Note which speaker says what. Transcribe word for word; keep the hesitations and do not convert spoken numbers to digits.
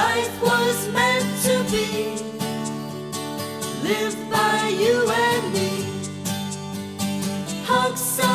Speaker 1: Life was meant to be lived by you and me. Hugs